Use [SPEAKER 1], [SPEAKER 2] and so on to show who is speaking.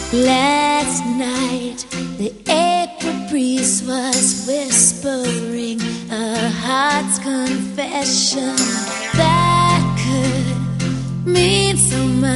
[SPEAKER 1] Last night, the April breeze was whispering a heart's confession that could mean so much.